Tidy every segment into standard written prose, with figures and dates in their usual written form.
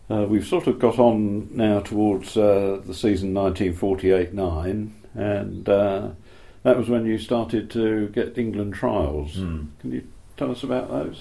We've sort of got on now towards the season 1948-9, and that was when you started to get England trials. Can you tell us about those?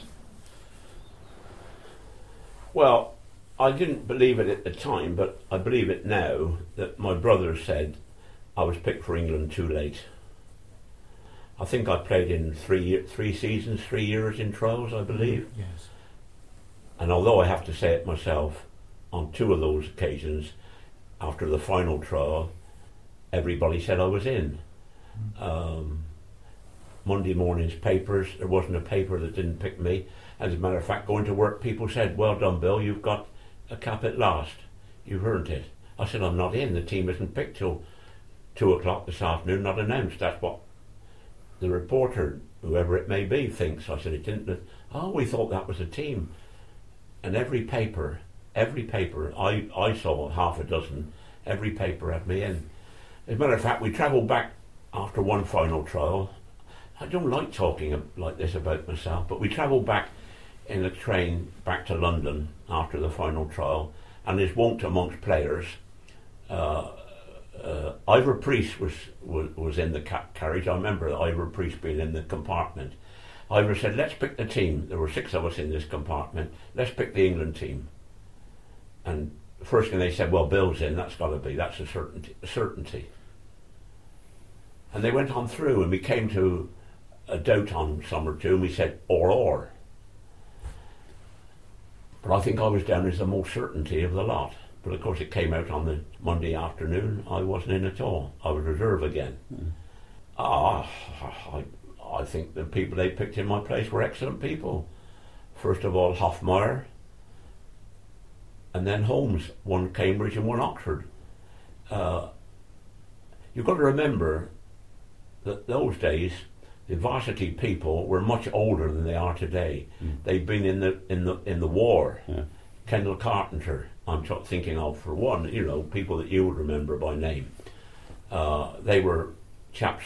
Well, I didn't believe it at the time, but I believe it now, that my brother said I was picked for England too late. I think I played in 3 seasons, 3 years in trials, I believe. Yes. And although I have to say it myself, on 2 of those occasions, after the final trial, everybody said I was in. Monday morning's papers, there wasn't a paper that didn't pick me. As a matter of fact, going to work, people said, "Well done, Bill, you've got a cap at last. You've earned it." I said, "I'm not in. The team isn't picked till 2 o'clock this afternoon, not announced. That's what the reporter, whoever it may be, thinks." I said, "It didn't." "Oh, we thought that was a team." And every paper, I saw half a dozen, every paper had me in. As a matter of fact, we travelled back after one final trial. I don't like talking like this about myself, but we travelled back in a train back to London after the final trial, and as wont amongst players, Ivor Priest was in the carriage. I remember Ivor Priest being in the compartment. Ivor said, "Let's pick the team." There were 6 of us in this compartment. "Let's pick the England team." And the first thing they said, "Well, Bill's in. That's got to be. That's a certainty." And they went on through, and we came to a doubt on some or two, and we said, or. But I think I was down as the most certainty of the lot. But of course it came out on the Monday afternoon, I wasn't in at all. I was reserve again. I think the people they picked in my place were excellent people. First of all, Hoffmeyer, and then Holmes, one Cambridge and one Oxford. You've got to remember that those days the varsity people were much older than they are today. They'd been in the war. Yeah. Kendall Carpenter, I'm thinking of for one, people that you would remember by name. They were chaps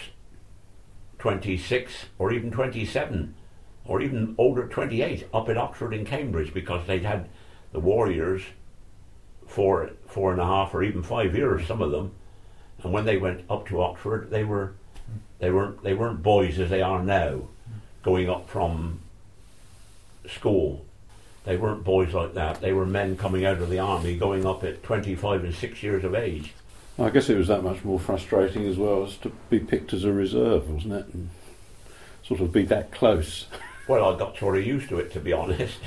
26 or even 27 or even older, 28, up at Oxford and Cambridge, because they'd had the war years 4.5 or even 5 years, some of them. And when they went up to Oxford, they weren't boys as they are now, going up from school. They weren't boys like that. They were men coming out of the army, going up at 25 and 6 years of age. I guess it was that much more frustrating as well as to be picked as a reserve, wasn't it? And sort of be that close. Well, I got sort of used to it, to be honest.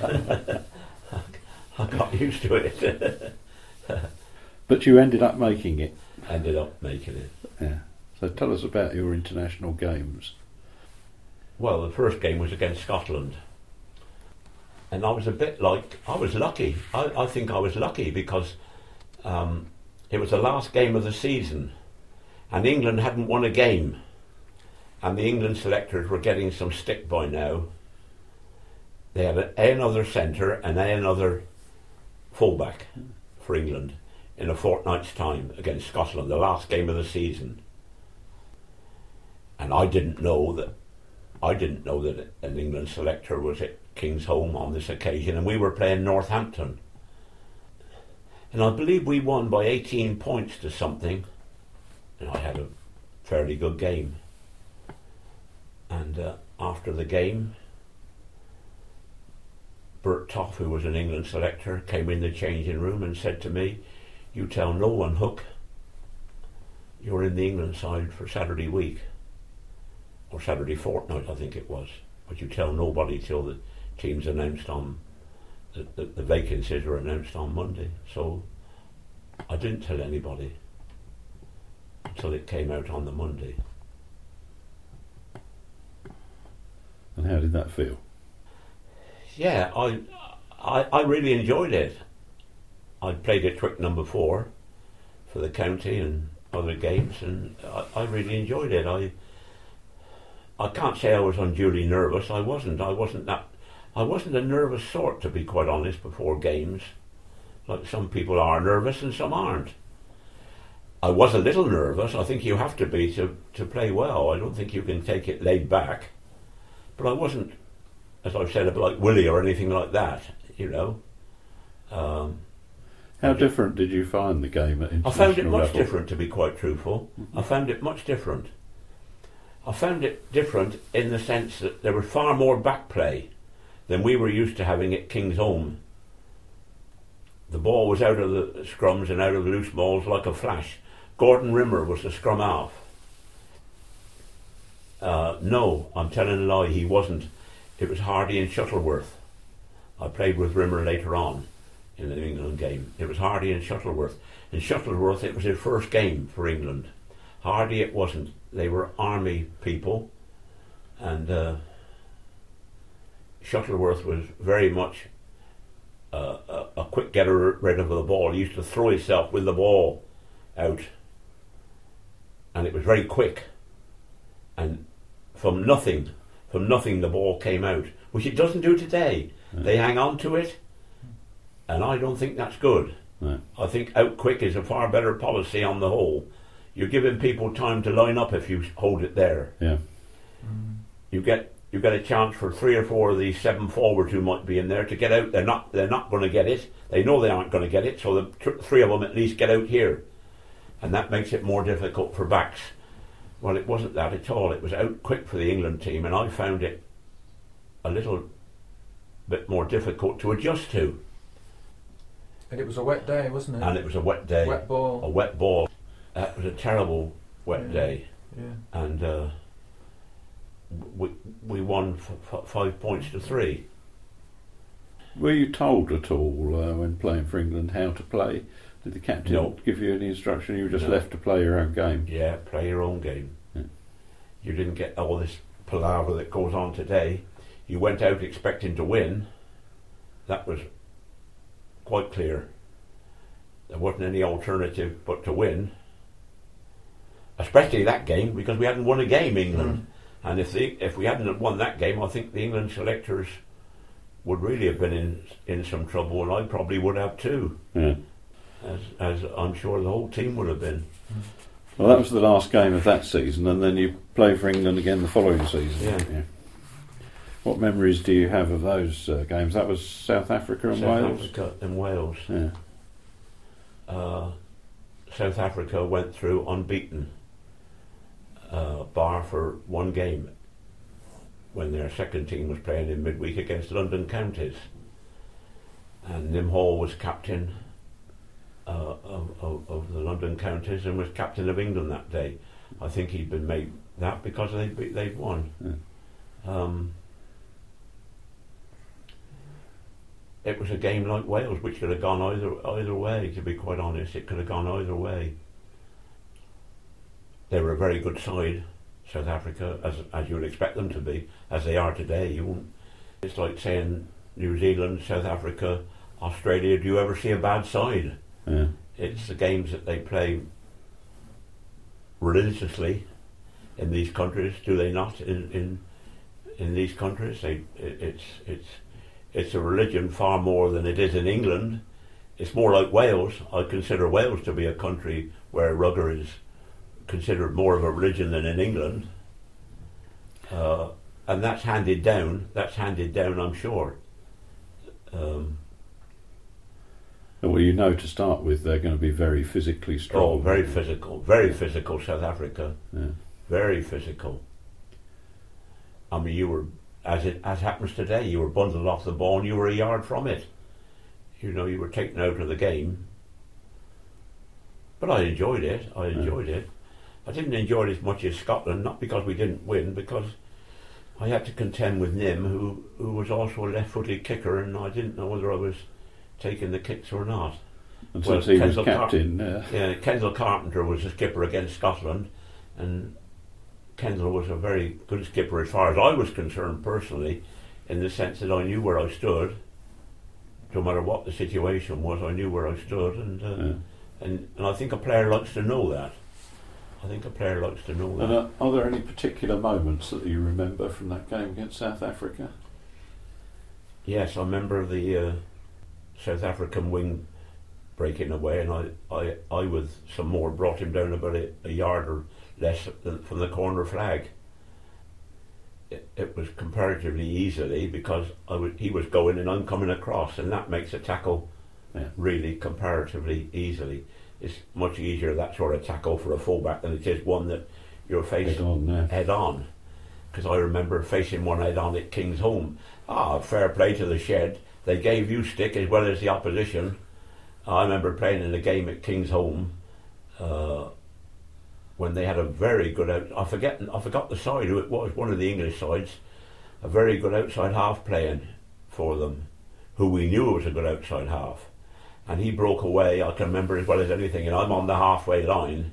I got used to it. But you ended up making it. Ended up making it. Yeah. So tell us about your international games. Well, the first game was against Scotland. And I was lucky. I think I was lucky because it was the last game of the season and England hadn't won a game. And the England selectors were getting some stick by now. They had another centre and another fullback for England in a fortnight's time against Scotland, the last game of the season. And I didn't know that an England selector was at Kingsholm on this occasion, and we were playing Northampton. And I believe we won by 18 points to something, and I had a fairly good game. And after the game, Bert Toff, who was an England selector, came in the changing room and said to me, "You tell no one, Hook, you're in the England side for Saturday week, or Saturday fortnight, I think it was. But you tell nobody till the team's announced on, the vacancies were announced on Monday." So I didn't tell anybody until it came out on the Monday. And how did that feel? Yeah, I really enjoyed it. I'd played at Twickenham before for the county and other games, and I really enjoyed it. I can't say I was unduly nervous. I wasn't a nervous sort, to be quite honest, before games. Like some people are nervous and some aren't. I was a little nervous. I think you have to be to play well. I don't think you can take it laid back. But I wasn't, as I've said, like Willie or anything like that, How different did you find the game at international I found it much level? different, to be quite truthful. I found it much different. I found it different in the sense that there was far more back play than we were used to having at Kingsholm. The ball was out of the scrums and out of the loose balls like a flash. Gordon Rimmer was the scrum half. No, I'm telling a lie, he wasn't. It was Hardy and Shuttleworth. I played with Rimmer later on in the England game. It was Hardy and Shuttleworth. And Shuttleworth, it was his first game for England. Hardy, it wasn't. They were army people, and Shuttleworth was very much a quick getter rid of the ball. He used to throw himself with the ball out, and it was very quick. And from nothing the ball came out, which it doesn't do today. Yeah. They hang on to it, and I don't think that's good. No. I think out quick is a far better policy on the whole. You're giving people time to line up if you hold it there. Yeah. You get a chance for 3 or 4 of these 7 forwards who might be in there to get out. They're not going to get it. They know they aren't going to get it, so the 3 of them at least get out here, and that makes it more difficult for backs. Well, it wasn't that at all. It was out quick for the England team, and I found it a little bit more difficult to adjust to. And it was a wet day, wasn't it? And it was a wet day. Wet ball. A wet ball. That was a terrible wet day. Yeah. And we won 5 points to 3. Were you told at all when playing for England how to play? Did the captain No. give you any instruction? You were just No. left to play your own game? Yeah, play your own game. Yeah. You didn't get all this palaver that goes on today. You went out expecting to win. That was quite clear. There wasn't any alternative but to win. Especially that game, because we hadn't won a game, England. And if we hadn't won that game, I think the England selectors would really have been in some trouble, and I probably would have too. Yeah. As I'm sure the whole team would have been. Well, that was the last game of that season, and then you played for England again the following season. Yeah. What memories do you have of those games? That was South Africa and Wales? South Africa and Wales. Yeah. South Africa went through unbeaten, bar for one game when their second team was playing in midweek against London Counties. And Nim Hall was captain of the London Counties and was captain of England that day. I think he'd been made that because they'd won. Yeah. It was a game like Wales, which could have gone either way. To be quite honest, it could have gone either way. They were a very good side, South Africa, as you would expect them to be, as they are today. It's like saying New Zealand, South Africa, Australia. Do you ever see a bad side? Yeah. It's the games that they play religiously in these countries. Do they not? In these countries, it's a religion far more than it is in England. It's more like Wales. I consider Wales to be a country where rugger is considered more of a religion than in England, and that's handed down. I'm sure. Well, you know, to start with, they're going to be very physically strong. Oh, very physical. South Africa, Yeah. very physical. I mean, you were, as happens today, you were bundled off the ball and you were a yard from it. You know, you were taken out of the game. But I enjoyed it. I didn't enjoy it as much as Scotland, not because we didn't win, because I had to contend with Nim, who was also a left-footed kicker, and I didn't know whether I was taking the kicks or not. And since he was captain, Kendall Carpenter was the skipper against Scotland, and Kendall was a very good skipper as far as I was concerned personally, in the sense that I knew where I stood. No matter what the situation was, I knew where I stood, and I think a player likes to know that. And are there any particular moments that you remember from that game against South Africa? Yes, I remember the South African wing breaking away, and I with some more brought him down about a yard or less from the corner flag. It was comparatively easily because he was going and I'm coming across, and that makes a tackle really comparatively easily. It's much easier, that sort of tackle for a fullback, than it is one that you're facing head on. Because I remember facing one head on at Kingsholm. Fair play to the Shed. They gave you stick as well as the opposition. I remember playing in a game at Kingsholm when they had a very good I forgot the side who it was, one of the English sides, a very good outside half playing for them, who we knew was a good outside half. And he broke away, I can remember as well as anything, and I'm on the halfway line.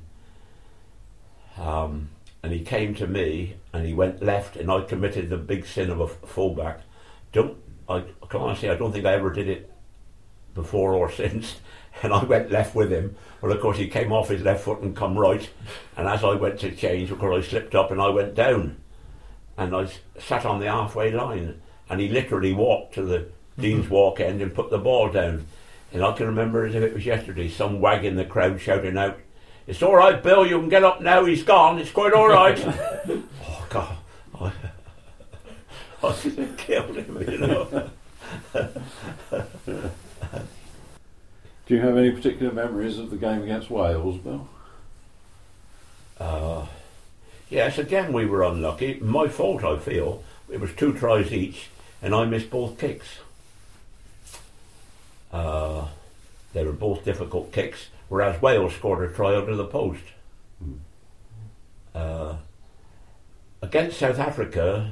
And he came to me and he went left, and I committed the big sin of a fullback. I don't think I ever did it before or since. And I went left with him. Well, of course, he came off his left foot and come right. And as I went to change, of course, I slipped up and I went down. And I sat on the halfway line. And he literally walked to the Dean's Walk end and put the ball down. And I can remember as if it was yesterday, some wag in the crowd shouting out, "It's all right, Bill, you can get up now, he's gone, it's quite all right." Oh, God. I should have killed him, you know. Do you have any particular memories of the game against Wales, Bill? Yes, again we were unlucky. My fault, I feel. It was 2 tries each, and I missed both kicks. They were both difficult kicks, whereas Wales scored a try under the post. Against South Africa,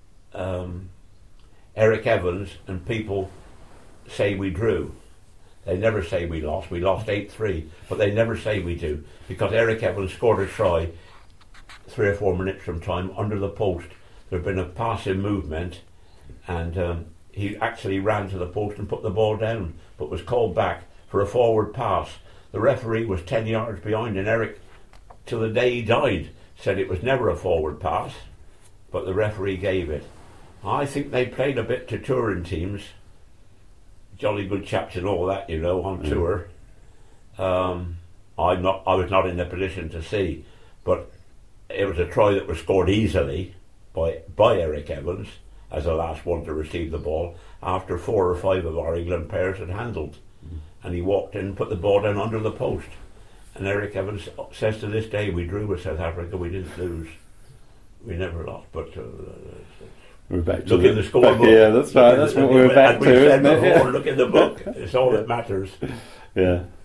Eric Evans and people say we drew. They never say we lost. We lost 8-3, but they never say we do, because Eric Evans scored a try 3 or 4 minutes from time under the post. There had been a passive movement, and he actually ran to the post and put the ball down, but was called back for a forward pass. The referee was 10 yards behind, and Eric, till the day he died, said it was never a forward pass, but the referee gave it. I think they played a bit to touring teams, jolly good chaps and all that, you know, on tour. I was not in the position to see, but it was a try that was scored easily by Eric Evans as the last one to receive the ball after 4 or 5 of our England players had handled. And he walked in and put the ball down under the post. And Eric Evans says to this day, we drew with South Africa, we didn't lose. We never lost, but we're back look in the scorebook. Yeah, that's right. That's what we're back to, isn't it? Look in the book. It's all that matters. Yeah.